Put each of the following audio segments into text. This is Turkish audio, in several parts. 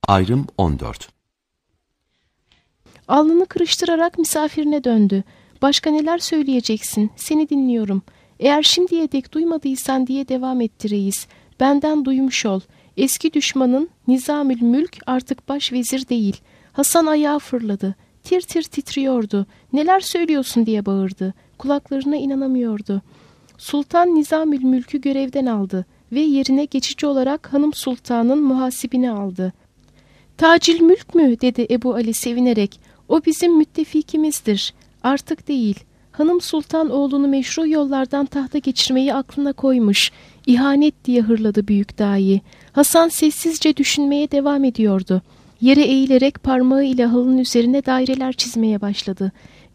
Ayrım 14. Alnını kırıştırarak misafirine döndü. Başka neler söyleyeceksin? Seni dinliyorum. Eğer şimdiye dek duymadıysan diye devam etti reis. Benden duymuş ol. Eski düşmanın Nizamül Mülk artık başvezir değil. Hasan ayağa fırladı. Tir tir titriyordu. Neler söylüyorsun diye bağırdı. Kulaklarına inanamıyordu. Sultan Nizamül Mülk'ü görevden aldı ve yerine geçici olarak Hanım Sultan'ın muhasibini aldı. Tacil mülk mü? Dedi Ebu Ali sevinerek. O bizim müttefikimizdir. Artık değil. Hanım Sultan oğlunu meşru yollardan tahta geçirmeyi aklına koymuş. İhanet diye hırladı büyük dahi. Hasan sessizce düşünmeye devam ediyordu. Yere eğilerek parmağı ile halının üzerine daireler çizmeye başladı.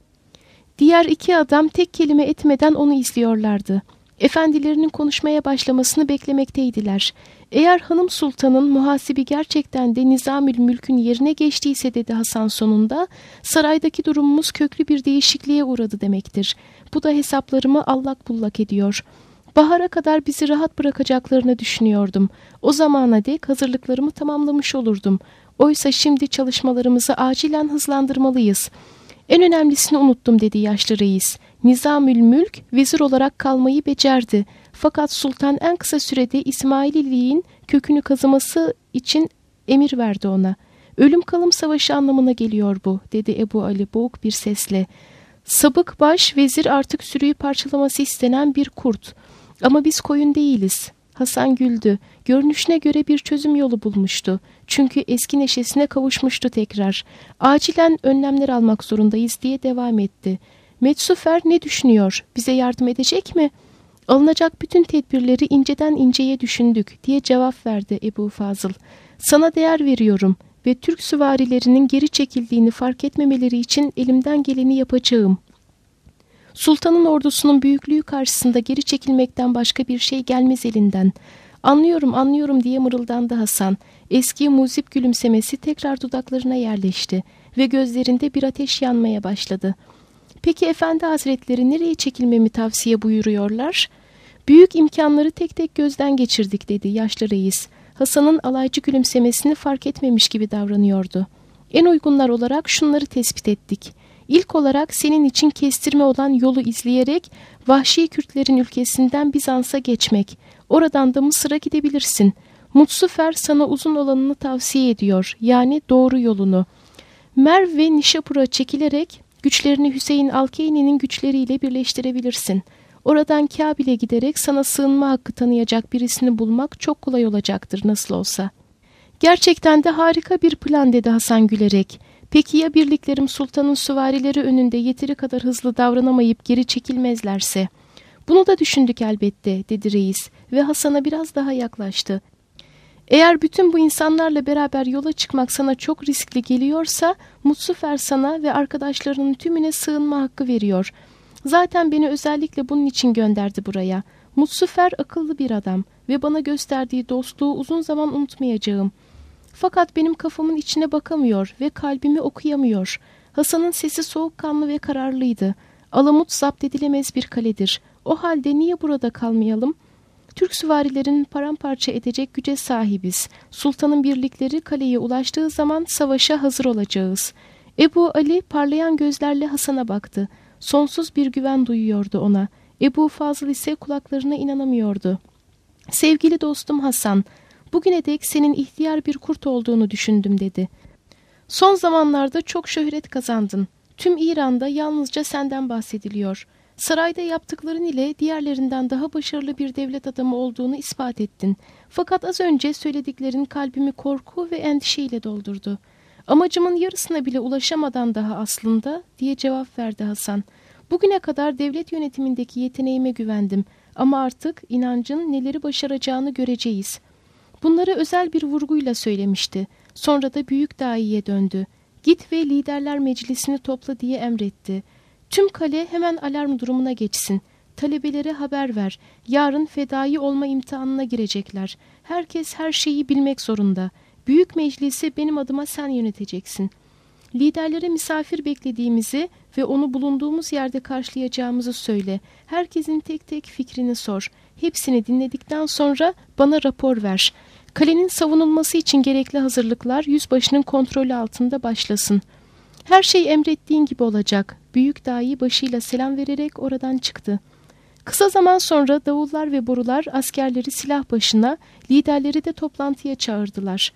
Diğer iki adam tek kelime etmeden onu izliyorlardı. Efendilerinin konuşmaya başlamasını beklemekteydiler. Eğer Hanım Sultan'ın muhasibi gerçekten de Nizamül Mülk'ün yerine geçtiyse dedi Hasan sonunda, saraydaki durumumuz köklü bir değişikliğe uğradı demektir. Bu da hesaplarımı allak bullak ediyor. Bahara kadar bizi rahat bırakacaklarını düşünüyordum. O zamana dek hazırlıklarımı tamamlamış olurdum. Oysa şimdi çalışmalarımızı acilen hızlandırmalıyız. En önemlisini unuttum dedi yaşlı reis. Nizamül Mülk vezir olarak kalmayı becerdi. Fakat sultan en kısa sürede İsmaililiğin kökünü kazıması için emir verdi ona. Ölüm kalım savaşı anlamına geliyor bu dedi Ebu Ali boğuk bir sesle. Sabık baş vezir artık sürüyü parçalaması istenen bir kurt. Ama biz koyun değiliz. Hasan güldü. Görünüşüne göre bir çözüm yolu bulmuştu. Çünkü eski neşesine kavuşmuştu tekrar. Acilen önlemler almak zorundayız diye devam etti. Metsufer ne düşünüyor? Bize yardım edecek mi? Alınacak bütün tedbirleri inceden inceye düşündük diye cevap verdi Ebu Fazıl. Sana değer veriyorum ve Türk süvarilerinin geri çekildiğini fark etmemeleri için elimden geleni yapacağım. Sultanın ordusunun büyüklüğü karşısında geri çekilmekten başka bir şey gelmez elinden. Anlıyorum, anlıyorum diye mırıldandı Hasan. Eski muzip gülümsemesi tekrar dudaklarına yerleşti ve gözlerinde bir ateş yanmaya başladı. Peki Efendi Hazretleri nereye çekilmemi tavsiye buyuruyorlar? Büyük imkanları tek tek gözden geçirdik dedi yaşlı reis. Hasan'ın alaycı gülümsemesini fark etmemiş gibi davranıyordu. En uygunlar olarak şunları tespit ettik. İlk olarak senin için kestirme olan yolu izleyerek vahşi Kürtlerin ülkesinden Bizans'a geçmek. Oradan da Mısır'a gidebilirsin. Mutsufer sana uzun olanını tavsiye ediyor. Yani doğru yolunu. Merv ve Nişapur'a çekilerek güçlerini Hüseyin Alkeyni'nin güçleriyle birleştirebilirsin. Oradan Kabil'e giderek sana sığınma hakkı tanıyacak birisini bulmak çok kolay olacaktır nasıl olsa. Gerçekten de harika bir plan dedi Hasan gülerek. Peki ya birliklerim sultanın süvarileri önünde yeteri kadar hızlı davranamayıp geri çekilmezlerse? Bunu da düşündük elbette dedi reis ve Hasan'a biraz daha yaklaştı. Eğer bütün bu insanlarla beraber yola çıkmak sana çok riskli geliyorsa Mutsufer sana ve arkadaşlarının tümüne sığınma hakkı veriyor. Zaten beni özellikle bunun için gönderdi buraya. Mutsufer akıllı bir adam ve bana gösterdiği dostluğu uzun zaman unutmayacağım. Fakat benim kafamın içine bakamıyor ve kalbimi okuyamıyor. Hasan'ın sesi soğukkanlı ve kararlıydı. Alamut zapt edilemez bir kaledir. O halde niye burada kalmayalım? Türk süvarilerini paramparça edecek güce sahibiz. Sultanın birlikleri kaleye ulaştığı zaman savaşa hazır olacağız. Ebu Ali parlayan gözlerle Hasan'a baktı. Sonsuz bir güven duyuyordu ona. Ebu Fazıl ise kulaklarına inanamıyordu. Sevgili dostum Hasan, bugüne dek senin ihtiyar bir kurt olduğunu düşündüm dedi. Son zamanlarda çok şöhret kazandın. Tüm İran'da yalnızca senden bahsediliyor. Sarayda yaptıkların ile diğerlerinden daha başarılı bir devlet adamı olduğunu ispat ettin. Fakat az önce söylediklerin kalbimi korku ve endişeyle doldurdu. Amacımın yarısına bile ulaşamadan daha aslında diye cevap verdi Hasan. Bugüne kadar devlet yönetimindeki yeteneğime güvendim ama artık inancın neleri başaracağını göreceğiz. Bunları özel bir vurguyla söylemişti. Sonra da büyük dahiye döndü. Git ve liderler meclisini topla diye emretti. Tüm kale hemen alarm durumuna geçsin. Talebelere haber ver. Yarın fedai olma imtihanına girecekler. Herkes her şeyi bilmek zorunda. Büyük meclisi benim adıma sen yöneteceksin. Liderlere misafir beklediğimizi ve onu bulunduğumuz yerde karşılayacağımızı söyle. Herkesin tek tek fikrini sor. Hepsini dinledikten sonra bana rapor ver. Kalenin savunulması için gerekli hazırlıklar yüzbaşının kontrolü altında başlasın. Her şey emrettiğin gibi olacak. Büyük dahi başıyla selam vererek oradan çıktı. Kısa zaman sonra davullar ve borular askerleri silah başına, liderleri de toplantıya çağırdılar.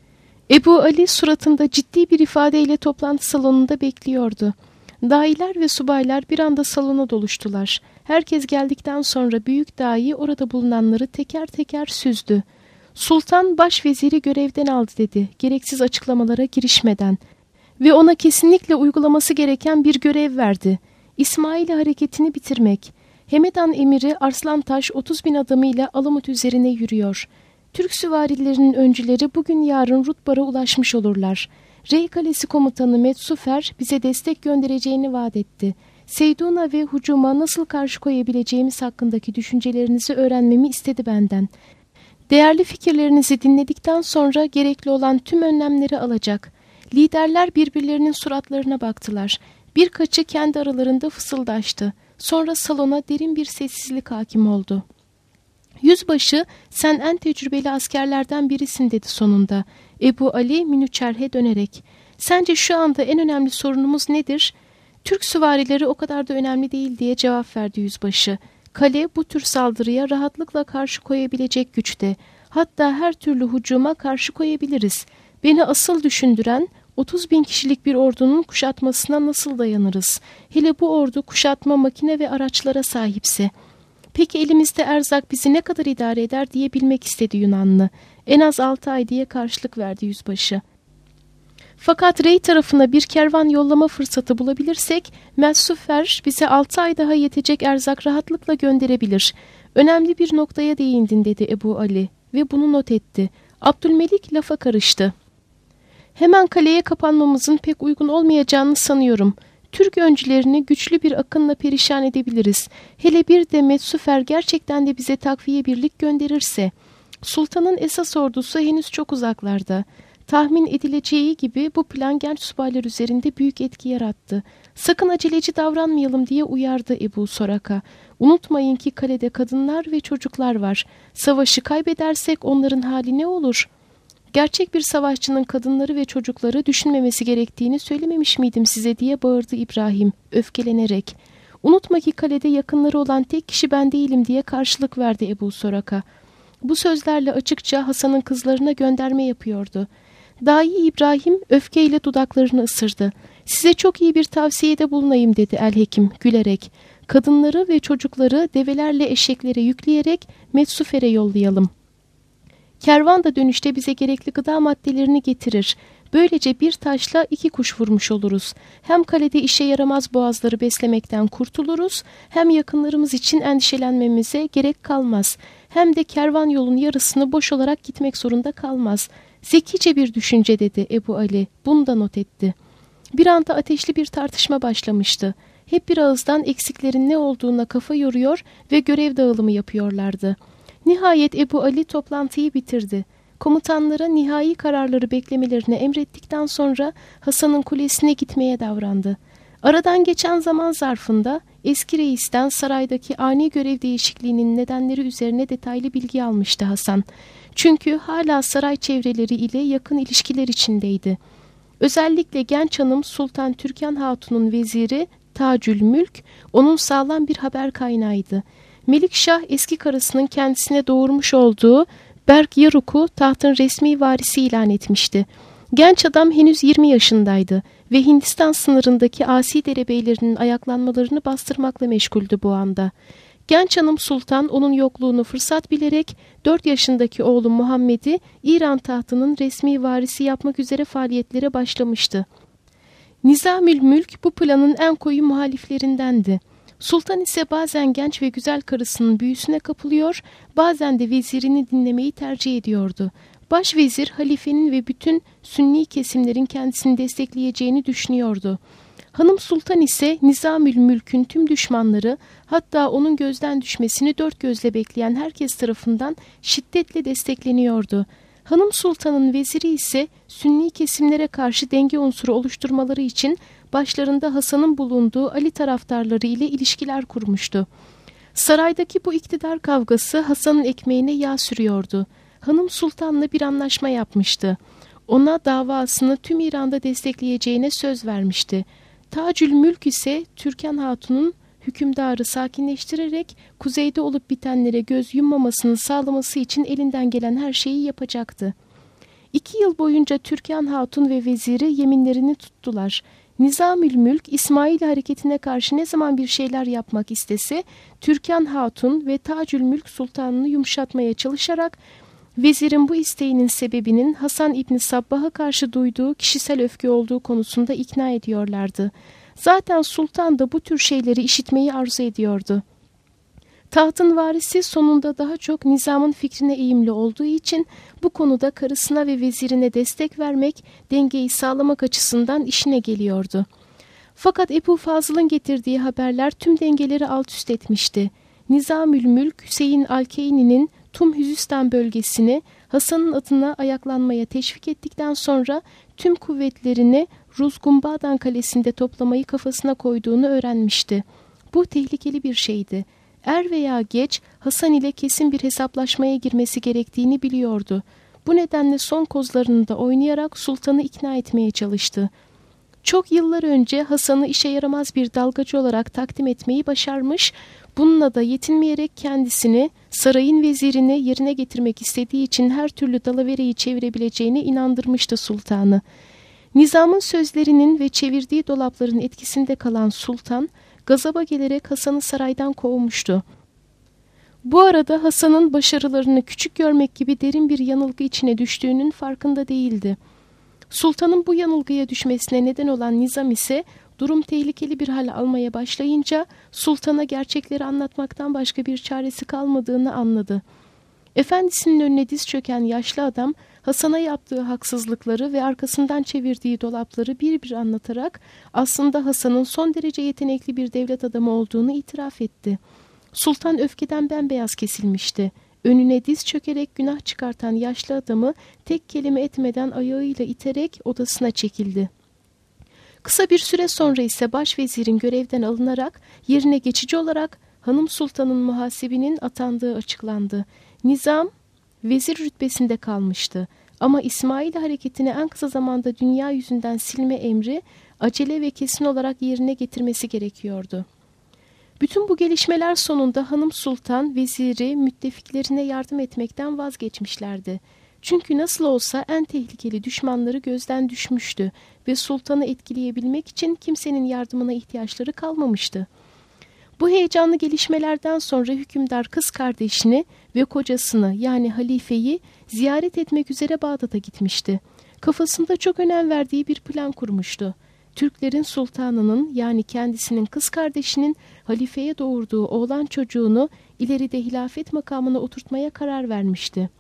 Ebu Ali suratında ciddi bir ifadeyle toplantı salonunda bekliyordu. Dahiler ve subaylar bir anda salona doluştular. Herkes geldikten sonra büyük dahi orada bulunanları teker teker süzdü. Sultan başveziri görevden aldı dedi, gereksiz açıklamalara girişmeden. Ve ona kesinlikle uygulaması gereken bir görev verdi. İsmail hareketini bitirmek. Hemedan emiri Arslantaş 30.000 adamıyla Alamut üzerine yürüyor. Türk süvarilerinin öncüleri bugün yarın Rutbar'a ulaşmış olurlar. Rey Kalesi komutanı Metsufer bize destek göndereceğini vaat etti. Seyduna ve hücuma nasıl karşı koyabileceğimiz hakkındaki düşüncelerinizi öğrenmemi istedi benden. Değerli fikirlerinizi dinledikten sonra gerekli olan tüm önlemleri alacak. Liderler birbirlerinin suratlarına baktılar. Birkaçı kendi aralarında fısıldaştı. Sonra salona derin bir sessizlik hakim oldu. Yüzbaşı, sen en tecrübeli askerlerden birisin dedi sonunda. Ebu Ali Münüçerhe dönerek. Sence şu anda en önemli sorunumuz nedir? Türk süvarileri o kadar da önemli değil diye cevap verdi yüzbaşı. Kale bu tür saldırıya rahatlıkla karşı koyabilecek güçte. Hatta her türlü hücuma karşı koyabiliriz. Beni asıl düşündüren 30.000 kişilik bir ordunun kuşatmasına nasıl dayanırız? Hele bu ordu kuşatma makine ve araçlara sahipse. Peki elimizde erzak bizi ne kadar idare eder diye bilmek istedi Yunanlı. En az 6 ay diye karşılık verdi yüzbaşı. Fakat Rey tarafına bir kervan yollama fırsatı bulabilirsek Messufer bize 6 ay daha yetecek erzak rahatlıkla gönderebilir. Önemli bir noktaya değindin dedi Ebu Ali ve bunu not etti. Abdülmelik lafa karıştı. Hemen kaleye kapanmamızın pek uygun olmayacağını sanıyorum. Türk öncülerini güçlü bir akınla perişan edebiliriz. Hele bir de Metsufer gerçekten de bize takviye birlik gönderirse. Sultanın esas ordusu henüz çok uzaklarda. Tahmin edileceği gibi bu plan genç subaylar üzerinde büyük etki yarattı. Sakın aceleci davranmayalım diye uyardı Ebu Soraka. Unutmayın ki kalede kadınlar ve çocuklar var. Savaşı kaybedersek onların hali ne olur? Gerçek bir savaşçının kadınları ve çocukları düşünmemesi gerektiğini söylememiş miydim size diye bağırdı İbrahim öfkelenerek. Unutma ki kalede yakınları olan tek kişi ben değilim diye karşılık verdi Ebu Soraka. Bu sözlerle açıkça Hasan'ın kızlarına gönderme yapıyordu. Dahi İbrahim öfkeyle dudaklarını ısırdı. Size çok iyi bir tavsiyede bulunayım dedi El-Hekim gülerek. Kadınları ve çocukları develerle eşeklere yükleyerek Metsufer'e yollayalım. Kervan da dönüşte bize gerekli gıda maddelerini getirir. Böylece bir taşla 2 kuş vurmuş oluruz. Hem kalede işe yaramaz boğazları beslemekten kurtuluruz, hem yakınlarımız için endişelenmemize gerek kalmaz. Hem de kervan yolun yarısını boş olarak gitmek zorunda kalmaz. Zekice bir düşünce dedi Ebu Ali. Bunu da not etti. Bir anda ateşli bir tartışma başlamıştı. Hep bir ağızdan eksiklerin ne olduğuna kafa yoruyor ve görev dağılımı yapıyorlardı. Nihayet Ebu Ali toplantıyı bitirdi. Komutanlara nihai kararları beklemelerini emrettikten sonra Hasan'ın kulesine gitmeye davrandı. Aradan geçen zaman zarfında eski reisten saraydaki ani görev değişikliğinin nedenleri üzerine detaylı bilgi almıştı Hasan. Çünkü hala saray çevreleri ile yakın ilişkiler içindeydi. Özellikle genç hanım Sultan Türkan Hatun'un veziri Tacülmülk onun sağlam bir haber kaynağıydı. Melikşah eski karısının kendisine doğurmuş olduğu Berk Yaruk'u tahtın resmi varisi ilan etmişti. Genç adam henüz 20 yaşındaydı ve Hindistan sınırındaki asi derebeylerinin ayaklanmalarını bastırmakla meşguldü bu anda. Genç hanım Sultan onun yokluğunu fırsat bilerek 4 yaşındaki oğlu Muhammed'i İran tahtının resmi varisi yapmak üzere faaliyetlere başlamıştı. Nizamül Mülk bu planın en koyu muhaliflerindendi. Sultan ise bazen genç ve güzel karısının büyüsüne kapılıyor, bazen de vezirini dinlemeyi tercih ediyordu. Başvezir halifenin ve bütün sünni kesimlerin kendisini destekleyeceğini düşünüyordu. Hanım Sultan ise Nizamül Mülk'ün tüm düşmanları, hatta onun gözden düşmesini dört gözle bekleyen herkes tarafından şiddetle destekleniyordu. Hanım Sultan'ın veziri ise sünni kesimlere karşı denge unsuru oluşturmaları için başlarında Hasan'ın bulunduğu Ali taraftarları ile ilişkiler kurmuştu. Saraydaki bu iktidar kavgası Hasan'ın ekmeğine yağ sürüyordu. Hanım Sultan'la bir anlaşma yapmıştı. Ona davasını tüm İran'da destekleyeceğine söz vermişti. Tacülmülk ise Türkan Hatun'un hükümdarı sakinleştirerek kuzeyde olup bitenlere göz yummamasını sağlaması için elinden gelen her şeyi yapacaktı. 2 yıl boyunca Türkan Hatun ve veziri yeminlerini tuttular. Nizamülmülk İsmail hareketine karşı ne zaman bir şeyler yapmak istese Türkan Hatun ve Tacülmülk Sultanını yumuşatmaya çalışarak vezirin bu isteğinin sebebinin Hasan İbni Sabbah'a karşı duyduğu kişisel öfke olduğu konusunda ikna ediyorlardı. Zaten sultan da bu tür şeyleri işitmeyi arzu ediyordu. Tahtın varisi sonunda daha çok nizamın fikrine eğimli olduğu için bu konuda karısına ve vezirine destek vermek, dengeyi sağlamak açısından işine geliyordu. Fakat Ebu Fazıl'ın getirdiği haberler tüm dengeleri alt üst etmişti. Nizamülmülk Hüseyin Alkeyni'nin Tum Hüzistan bölgesini Hasan'ın adına ayaklanmaya teşvik ettikten sonra tüm kuvvetlerini Ruzgumbadan kalesinde toplamayı kafasına koyduğunu öğrenmişti. Bu tehlikeli bir şeydi. Er veya geç Hasan ile kesin bir hesaplaşmaya girmesi gerektiğini biliyordu. Bu nedenle son kozlarını da oynayarak sultanı ikna etmeye çalıştı. Çok yıllar önce Hasan'ı işe yaramaz bir dalgacı olarak takdim etmeyi başarmış, bununla da yetinmeyerek kendisini sarayın vezirini yerine getirmek istediği için her türlü dalavereyi çevirebileceğine inandırmıştı sultanı. Nizamın sözlerinin ve çevirdiği dolapların etkisinde kalan sultan, gazaba gelerek Hasan'ı saraydan kovmuştu. Bu arada Hasan'ın başarılarını küçük görmek gibi derin bir yanılgı içine düştüğünün farkında değildi. Sultanın bu yanılgıya düşmesine neden olan Nizam ise durum tehlikeli bir hal almaya başlayınca sultana gerçekleri anlatmaktan başka bir çaresi kalmadığını anladı. Efendisinin önüne diz çöken yaşlı adam Hasan'a yaptığı haksızlıkları ve arkasından çevirdiği dolapları bir bir anlatarak aslında Hasan'ın son derece yetenekli bir devlet adamı olduğunu itiraf etti. Sultan öfkeden bembeyaz kesilmişti. Önüne diz çökerek günah çıkartan yaşlı adamı tek kelime etmeden ayağıyla iterek odasına çekildi. Kısa bir süre sonra ise başvezirin görevden alınarak yerine geçici olarak Hanım Sultan'ın muhasebinin atandığı açıklandı. Nizam vezir rütbesinde kalmıştı ama İsmail hareketini en kısa zamanda dünya yüzünden silme emri acele ve kesin olarak yerine getirmesi gerekiyordu. Bütün bu gelişmeler sonunda Hanım Sultan, veziri, müttefiklerine yardım etmekten vazgeçmişlerdi. Çünkü nasıl olsa en tehlikeli düşmanları gözden düşmüştü ve sultanı etkileyebilmek için kimsenin yardımına ihtiyaçları kalmamıştı. Bu heyecanlı gelişmelerden sonra hükümdar kız kardeşini ve kocasını yani halifeyi ziyaret etmek üzere Bağdat'a gitmişti. Kafasında çok önem verdiği bir plan kurmuştu. Türklerin sultanının yani kendisinin kız kardeşinin halifeye doğurduğu oğlan çocuğunu ileride hilafet makamına oturtmaya karar vermişti.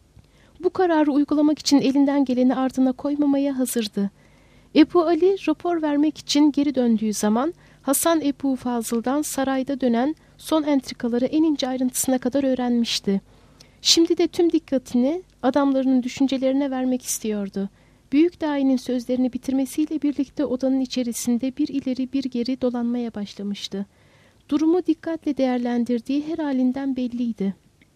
Bu kararı uygulamak için elinden geleni ardına koymamaya hazırdı. Ebu Ali rapor vermek için geri döndüğü zaman Hasan Ebu Fazıl'dan sarayda dönen son entrikaları en ince ayrıntısına kadar öğrenmişti. Şimdi de tüm dikkatini adamlarının düşüncelerine vermek istiyordu. Büyük dâinin sözlerini bitirmesiyle birlikte odanın içerisinde bir ileri bir geri dolanmaya başlamıştı. Durumu dikkatle değerlendirdiği her halinden belliydi.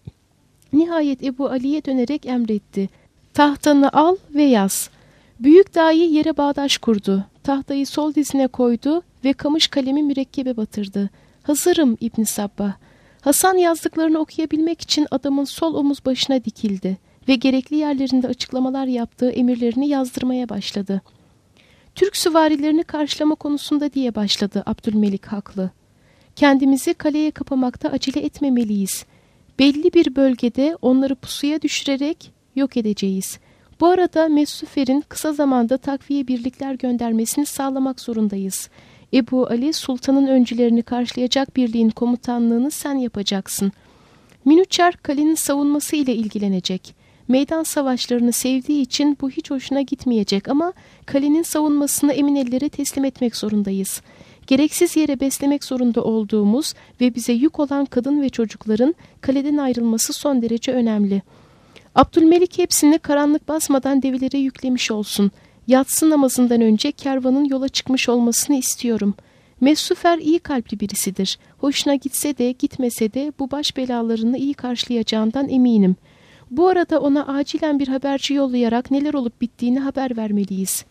Nihayet Ebu Ali'ye dönerek emretti. Tahtanı al ve yaz. Büyük dâi yere bağdaş kurdu. Tahtayı sol dizine koydu ve kamış kalemi mürekkebe batırdı. Hazırım İbn Sabbah. Hasan yazdıklarını okuyabilmek için adamın sol omuz başına dikildi ve gerekli yerlerinde açıklamalar yaptığı emirlerini yazdırmaya başladı. Türk süvarilerini karşılama konusunda diye başladı Abdülmelik haklı. Kendimizi kaleye kapamakta acele etmemeliyiz. Belli bir bölgede onları pusuya düşürerek yok edeceğiz. Bu arada Messufer'in kısa zamanda takviye birlikler göndermesini sağlamak zorundayız. Ebu Ali, sultanın öncülerini karşılayacak birliğin komutanlığını sen yapacaksın. Minüçer kalenin savunması ile ilgilenecek. Meydan savaşlarını sevdiği için bu hiç hoşuna gitmeyecek ama kalenin savunmasını emin ellere teslim etmek zorundayız. Gereksiz yere beslemek zorunda olduğumuz ve bize yük olan kadın ve çocukların kaleden ayrılması son derece önemli. Abdülmelik hepsini karanlık basmadan develere yüklemiş olsun. Yatsı namazından önce kervanın yola çıkmış olmasını istiyorum. Messufer iyi kalpli birisidir. Hoşuna gitse de gitmese de bu baş belalarını iyi karşılayacağından eminim. Bu arada ona acilen bir haberci yollayarak neler olup bittiğini haber vermeliyiz.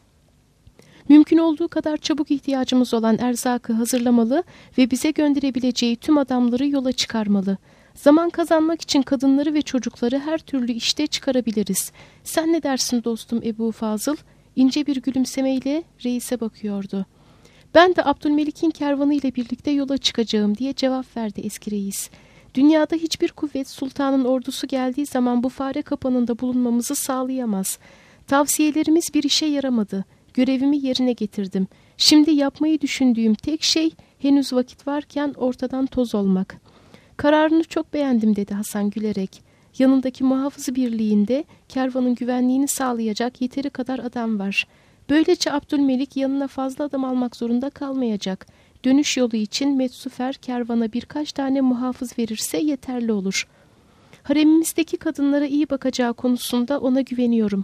Mümkün olduğu kadar çabuk ihtiyacımız olan erzakı hazırlamalı ve bize gönderebileceği tüm adamları yola çıkarmalı. Zaman kazanmak için kadınları ve çocukları her türlü işte çıkarabiliriz. Sen ne dersin dostum Ebu Fazıl? İnce bir gülümsemeyle reise bakıyordu. Ben de Abdülmelik'in kervanı ile birlikte yola çıkacağım diye cevap verdi eski reis. Dünyada hiçbir kuvvet sultanın ordusu geldiği zaman bu fare kapanında bulunmamızı sağlayamaz. Tavsiyelerimiz bir işe yaramadı. Görevimi yerine getirdim. Şimdi yapmayı düşündüğüm tek şey henüz vakit varken ortadan toz olmak. Kararını çok beğendim dedi Hasan gülerek. Yanındaki muhafız birliğinde kervanın güvenliğini sağlayacak yeteri kadar adam var. Böylece Abdülmelik yanına fazla adam almak zorunda kalmayacak. Dönüş yolu için Metsufer kervana birkaç tane muhafız verirse yeterli olur. Haremimizdeki kadınlara iyi bakacağı konusunda ona güveniyorum.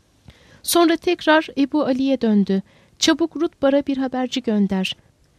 Sonra tekrar Ebu Ali'ye döndü. Çabuk Rutbar'a bir haberci gönder.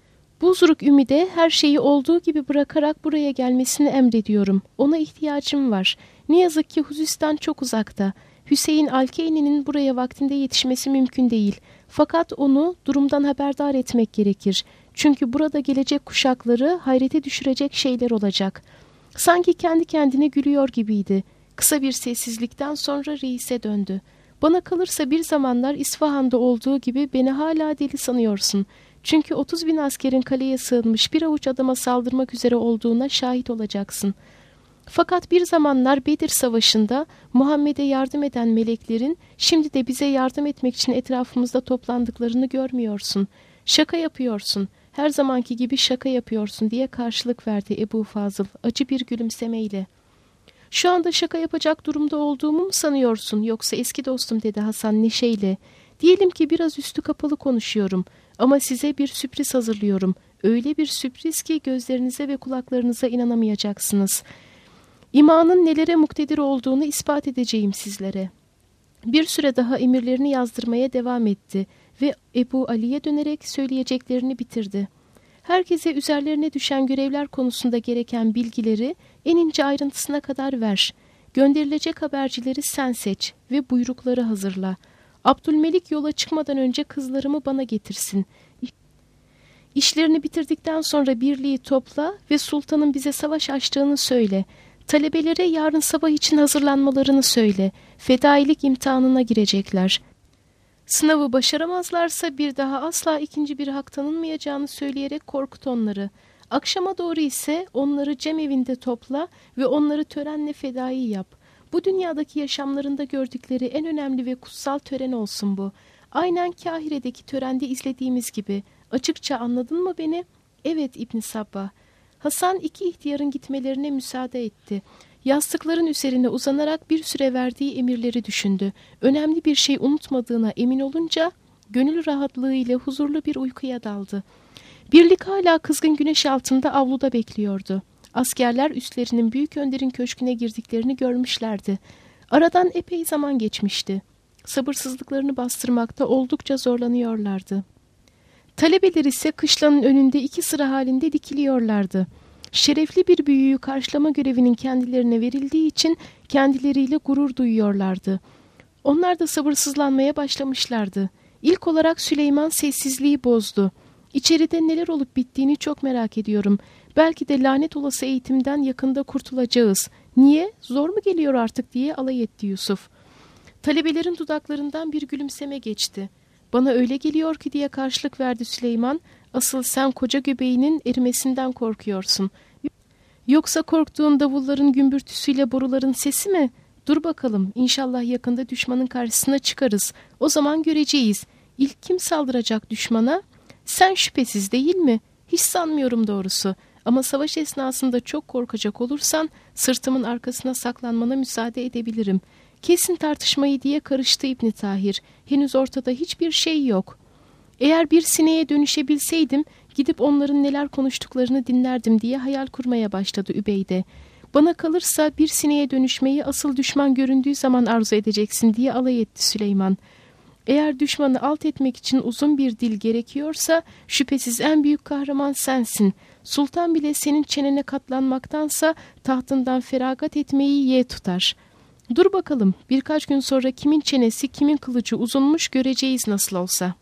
Buzruk Ümide her şeyi olduğu gibi bırakarak buraya gelmesini emrediyorum. Ona ihtiyacım var. Ne yazık ki Huzistan çok uzakta. Hüseyin Alkeyni'nin buraya vaktinde yetişmesi mümkün değil. Fakat onu durumdan haberdar etmek gerekir. Çünkü burada gelecek kuşakları hayrete düşürecek şeyler olacak. Sanki kendi kendine gülüyor gibiydi. Kısa bir sessizlikten sonra reise döndü. Bana kalırsa bir zamanlar İsfahan'da olduğu gibi beni hala deli sanıyorsun. Çünkü 30.000 askerin kaleye sığınmış bir avuç adama saldırmak üzere olduğuna şahit olacaksın. Fakat bir zamanlar Bedir Savaşı'nda Muhammed'e yardım eden meleklerin şimdi de bize yardım etmek için etrafımızda toplandıklarını görmüyorsun. Şaka yapıyorsun. Her zamanki gibi şaka yapıyorsun diye karşılık verdi Ebu Fazıl acı bir gülümsemeyle. Şu anda şaka yapacak durumda olduğumu mu sanıyorsun yoksa eski dostum dedi Hasan neşeyle. Diyelim ki biraz üstü kapalı konuşuyorum ama size bir sürpriz hazırlıyorum. Öyle bir sürpriz ki gözlerinize ve kulaklarınıza inanamayacaksınız. İmanın nelere muktedir olduğunu ispat edeceğim sizlere. Bir süre daha emirlerini yazdırmaya devam etti ve Ebu Ali'ye dönerek söyleyeceklerini bitirdi. Herkese üzerlerine düşen görevler konusunda gereken bilgileri en ince ayrıntısına kadar ver. Gönderilecek habercileri sen seç ve buyrukları hazırla. Abdülmelik yola çıkmadan önce kızlarımı bana getirsin. İşlerini bitirdikten sonra birliği topla ve sultanın bize savaş açtığını söyle. Talebelere yarın sabah için hazırlanmalarını söyle. Fedailik imtihanına girecekler. Sınavı başaramazlarsa bir daha asla ikinci bir hak tanınmayacağını söyleyerek korkut onları. Akşama doğru ise onları cemevinde topla ve onları törenle fedai yap. Bu dünyadaki yaşamlarında gördükleri en önemli ve kutsal tören olsun bu. Aynen Kahire'deki törende izlediğimiz gibi. Açıkça anladın mı beni? Evet İbn Sabbah. Hasan iki ihtiyarın gitmelerine müsaade etti. Yastıkların üzerine uzanarak bir süre verdiği emirleri düşündü. Önemli bir şey unutmadığına emin olunca gönül rahatlığı ile huzurlu bir uykuya daldı. Birlik hala kızgın güneş altında avluda bekliyordu. Askerler üstlerinin büyük önderin köşküne girdiklerini görmüşlerdi. Aradan epey zaman geçmişti. Sabırsızlıklarını bastırmakta oldukça zorlanıyorlardı. Talebeler ise kışlanın önünde iki sıra halinde dikiliyorlardı. Şerefli bir büyüğü karşılama görevinin kendilerine verildiği için kendileriyle gurur duyuyorlardı. Onlar da sabırsızlanmaya başlamışlardı. İlk olarak Süleyman sessizliği bozdu. İçeride neler olup bittiğini çok merak ediyorum. Belki de lanet olası eğitimden yakında kurtulacağız. Niye? Zor mu geliyor artık diye alay etti Yusuf. Talebelerin dudaklarından bir gülümseme geçti. Bana öyle geliyor ki diye karşılık verdi Süleyman. Asıl sen koca göbeğinin erimesinden korkuyorsun. Yoksa korktuğun davulların gümbürtüsüyle boruların sesi mi? Dur bakalım, İnşallah yakında düşmanın karşısına çıkarız. O zaman göreceğiz. İlk kim saldıracak düşmana? Sen şüphesiz değil mi? Hiç sanmıyorum doğrusu. Ama savaş esnasında çok korkacak olursan sırtımın arkasına saklanmana müsaade edebilirim. Kesin tartışmayı diye karıştı İbn Tahir. Henüz ortada hiçbir şey yok. Eğer bir sineğe dönüşebilseydim gidip onların neler konuştuklarını dinlerdim diye hayal kurmaya başladı Übeyde. Bana kalırsa bir sineğe dönüşmeyi asıl düşman göründüğü zaman arzu edeceksin diye alay etti Süleyman. Eğer düşmanı alt etmek için uzun bir dil gerekiyorsa şüphesiz en büyük kahraman sensin. Sultan bile senin çenene katlanmaktansa tahtından feragat etmeyi yeğ tutar. Dur bakalım, birkaç gün sonra kimin çenesi kimin kılıcı uzunmuş göreceğiz nasıl olsa.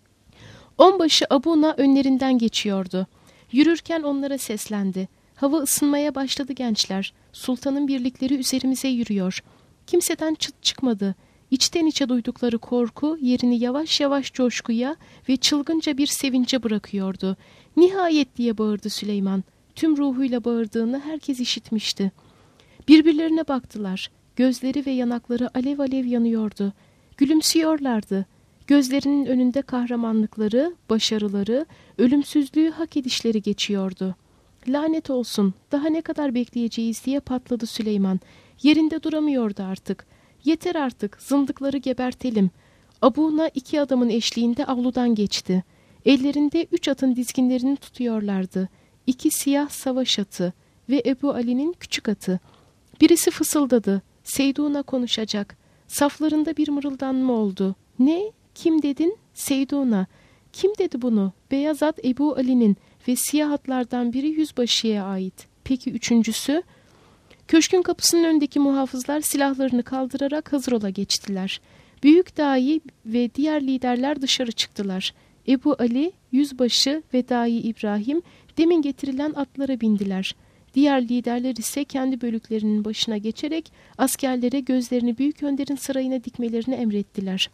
Onbaşı Abuna önlerinden geçiyordu. Yürürken onlara seslendi. Hava ısınmaya başladı gençler. Sultanın birlikleri üzerimize yürüyor. Kimseden çıt çıkmadı. İçten içe duydukları korku yerini yavaş yavaş coşkuya ve çılgınca bir sevince bırakıyordu. Nihayet diye bağırdı Süleyman. Tüm ruhuyla bağırdığını herkes işitmişti. Birbirlerine baktılar. Gözleri ve yanakları alev alev yanıyordu. Gülümsüyorlardı. Gözlerinin önünde kahramanlıkları, başarıları, ölümsüzlüğü hak edişleri geçiyordu. Lanet olsun, daha ne kadar bekleyeceğiz diye patladı Süleyman. Yerinde duramıyordu artık. Yeter artık, zındıkları gebertelim. Abuna 2 adamın eşliğinde avludan geçti. Ellerinde 3 atın dizginlerini tutuyorlardı. 2 siyah savaş atı ve Ebu Ali'nin küçük atı. Birisi fısıldadı. Seyduna konuşacak. Saflarında bir mırıldanma oldu. Ne? Kim dedin? Seyduna. Kim dedi bunu? Beyaz at Ebu Ali'nin ve siyah atlardan biri yüzbaşıya ait. Peki üçüncüsü? Köşkün kapısının önündeki muhafızlar silahlarını kaldırarak hazır ola geçtiler. Büyük dahi ve diğer liderler dışarı çıktılar. Ebu Ali, yüzbaşı ve dahi İbrahim demin getirilen atlara bindiler. Diğer liderler ise kendi bölüklerinin başına geçerek askerlere gözlerini büyük önderin sarayına dikmelerini emrettiler.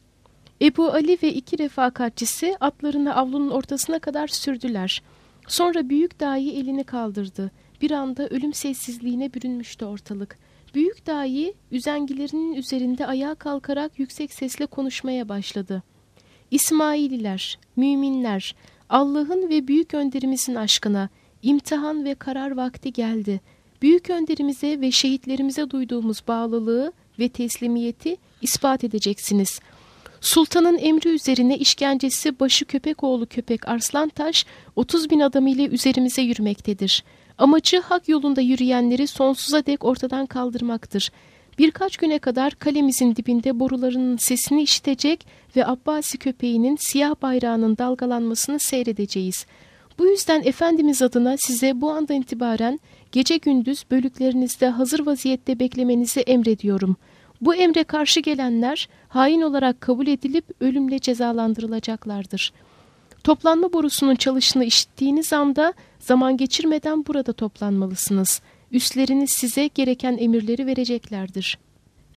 Ebu Ali ve 2 refakatçisi atlarını avlunun ortasına kadar sürdüler. Sonra büyük dahi elini kaldırdı. Bir anda ölüm sessizliğine bürünmüştü ortalık. Büyük dahi üzengilerinin üzerinde ayağa kalkarak yüksek sesle konuşmaya başladı. İsmaililer, müminler, Allah'ın ve büyük önderimizin aşkına imtihan ve karar vakti geldi. Büyük önderimize ve şehitlerimize duyduğumuz bağlılığı ve teslimiyeti ispat edeceksiniz. Sultanın emri üzerine işkencesi başı Köpekoğlu köpek Arslantaş 30.000 adamıyla üzerimize yürümektedir. Amacı hak yolunda yürüyenleri sonsuza dek ortadan kaldırmaktır. Birkaç güne kadar kalemizin dibinde borularının sesini işitecek ve Abbasi köpeğinin siyah bayrağının dalgalanmasını seyredeceğiz. Bu yüzden Efendimiz adına size bu andan itibaren gece gündüz bölüklerinizde hazır vaziyette beklemenizi emrediyorum. Bu emre karşı gelenler hain olarak kabul edilip ölümle cezalandırılacaklardır. Toplanma borusunun çalışını işittiğiniz anda zaman geçirmeden burada toplanmalısınız. Üstleriniz size gereken emirleri vereceklerdir.